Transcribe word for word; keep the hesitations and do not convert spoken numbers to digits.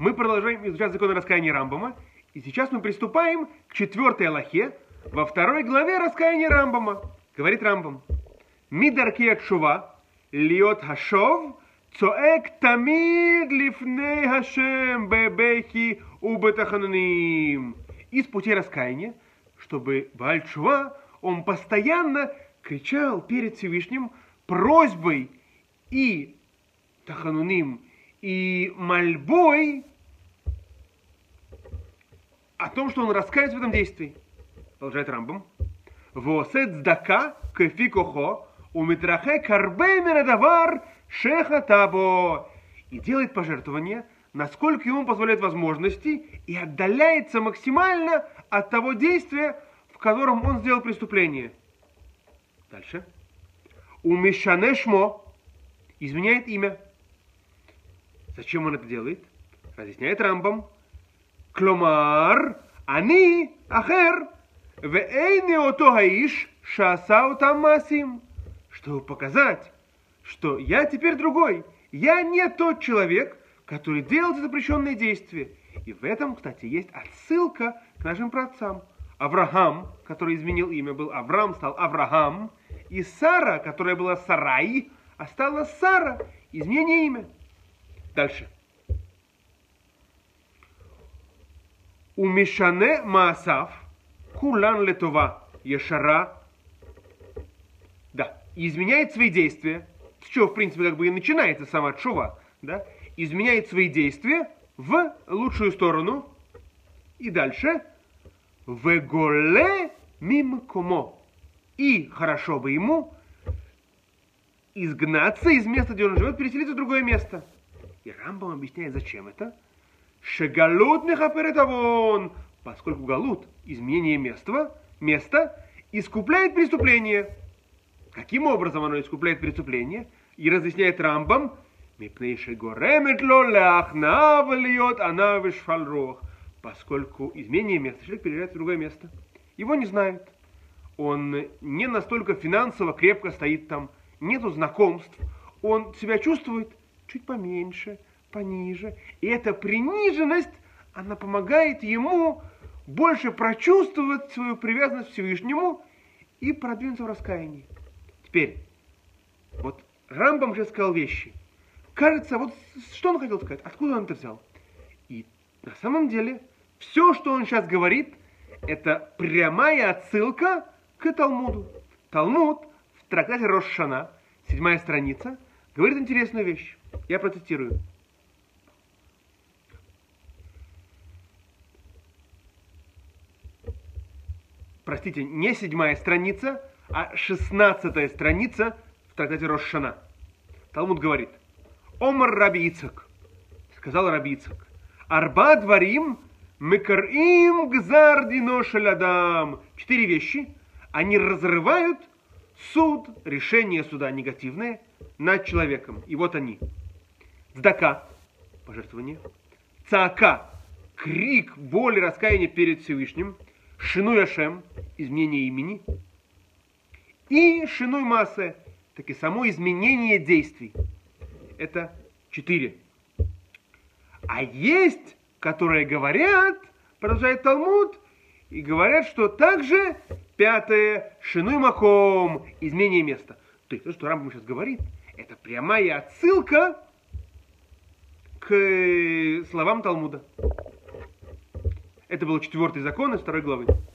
Мы продолжаем изучать законы раскаяния Рамбама, и сейчас мы приступаем к четвертой алахе во второй главе раскаяния Рамбама. Говорит Рамбам: «Мидарки атшува льот хашов цоэк тамид лифней хашем бебехи убетахануним». Из пути раскаяния, чтобы Бааль Тшува, он постоянно кричал перед Всевышним просьбой и тахануним, и мольбой о том, что он раскается в этом действии. Продолжает Рамбам. «Воосет цдака кефи кохо умитрахе карбе мирадавар шеха табо». И делает пожертвование, насколько ему позволяют возможности, и отдаляется максимально от того действия, в котором он сделал преступление. Дальше. «Умешане шмо» изменяет имя. Зачем он это делает? Разъясняет Рамбам. Кломар, они ахер, вейне ото хаиш шасау там масим. Чтобы показать, что я теперь другой. Я не тот человек, который делал запрещенные действия. И в этом, кстати, есть отсылка к нашим праотцам. Авраам, который изменил имя, был Авраам, стал Авраам. И Сара, которая была Сарай, а стала Сара. Изменение имя. Дальше. Умешане маасав кулан летова ешара. Да, изменяет свои действия, с чего, в принципе, как бы и начинается сама тшува, да, изменяет свои действия в лучшую сторону. И дальше. Веголе мимкомо. И хорошо бы ему изгнаться из места, где он живет, переселиться в другое место. И Рамбам объясняет, зачем это. Шегалут мехаперетавон, поскольку галут, изменение места, места, искупляет преступление. Каким образом оно искупляет преступление? И разъясняет Рамбам, поскольку изменение места, человек переезжает в другое место. Его не знают. Он не настолько финансово крепко стоит там, нету знакомств. Он себя чувствует чуть поменьше, пониже. И эта приниженность, она помогает ему больше прочувствовать свою привязанность к Всевышнему и продвинуться в раскаянии. Теперь, вот Рамбам же сказал вещи. Кажется, вот что он хотел сказать, откуда он это взял? И на самом деле, все, что он сейчас говорит, это прямая отсылка к Талмуду. Талмуд в трактате Рош Шана, седьмая страница, говорит интересную вещь. Я процитирую. Простите, не седьмая страница, а шестнадцатая страница в трактате Рош Шана. Талмуд говорит: Омар Раби Ицхак, сказал Раби Ицхак, Арба дварим мекарим гзар дино шель адам. Четыре вещи, они разрывают суд, решение суда негативное над человеком. И вот они. Цдака, пожертвование. Цаака, крик, боль и раскаяние перед Всевышним. Шинуй Ашем, изменение имени. И шинуй массе, так и само изменение действий. Это четыре. А есть, которые говорят, продолжает Талмуд, и говорят, что также пятое, шинуй маком, изменение места. То есть то, что Рамбам сейчас говорит, это прямая отсылка к словам Талмуда. Это был четвертый закон из второй главы.